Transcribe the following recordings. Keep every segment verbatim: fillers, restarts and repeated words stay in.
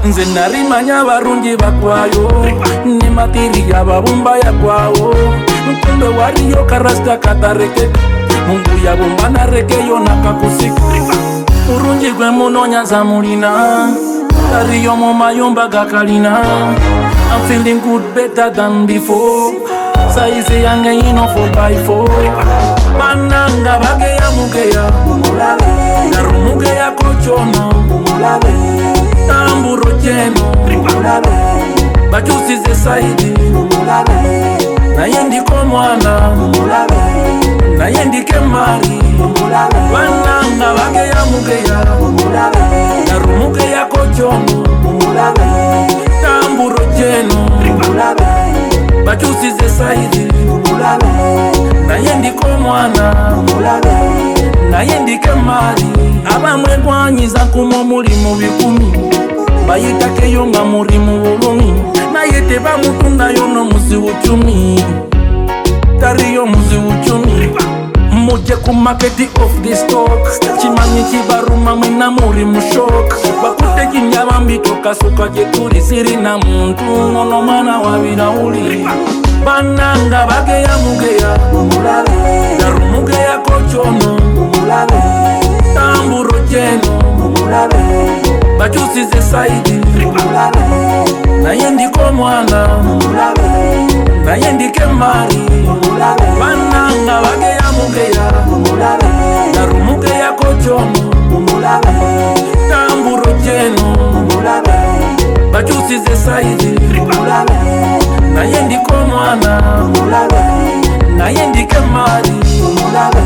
nze narimanya barungi bakwayo ne materia babumba ya kwao kumbe wariyo karasta katareke mungu yabumba na rekeyo nakakusika urungi gwe munonya za mulina tariyo mu mayumba gakalina. I'm feeling good better than before. Saizi yange ino four by four. Bananga bage ya mugeya umulabe narumuge ya kochono umulabe tamburo jeno umulabe bachusize saidi umulabe nayendi ko mwana umulabe nayendi ke mari umulabe bananga bage ya mugeya umulabe narumuge ya kochono umulabe tamburo jeno umulabe bachusize saidi umulabe nayendi ko mwana umulabe nayendi ke mari abamwe gwanyiza kumo muri mu bikumi bayitake yo nga muri mu bulumi nayete bamutunda yo no muzi uchumi tariyo muzi uchumi muje ku market of the stock chimanyi kibaruma mwina muri mu shock bakute kinyabambi tokasuka je turi siri na muntu ngono mwana wabira uli bananga bage ya mugeya umulabe narumuge ya kochono umulabe tamburo jeno umulabe bachusize saidi umulabe nayendi ko mwana umulabe nayendi ke mari umulabe bananga bage ya mugeya umulabe narumuge ya kochono umulabe tamburo jeno umulabe bachusize saidi umulabe nayendi ko mwana umulabe nayendi ke mari umulabe.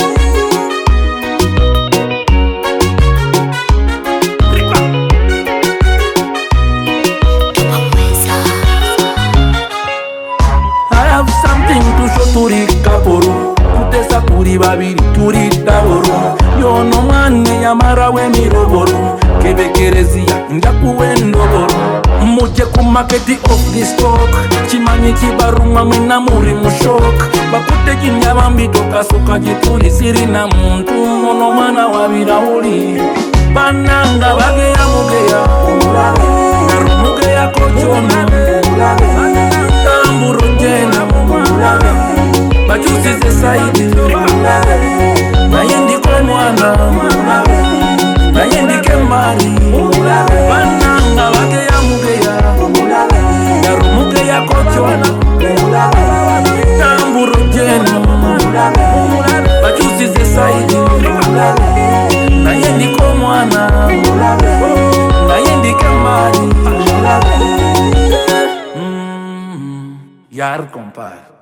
I have something to show turi kaporo tutesa turi babiri turi taboro yono mwane yamara we miroboro kebekerezia ndakuwendoboro muje ku market of the stock chimanyi kibaruma mwina muri mushok bakute kinyabambi tokasuka jituri siri na muntu ngono mwana wabira uli bananga bage ya mugeya umulabe narumuge ya kochono umulabe tamburo jena umulabe bachusize saidi umulabe nayendi ko mwana umulabe nayendi ke mari umulabe bananga bage ya mugeya umulabe narumuge ya kochono umulabe tamburo jena umulabe bachusize saidi umulabe nayendi ko mwana umulabe nayendi ke mari umulabe. Mm, yar compadre.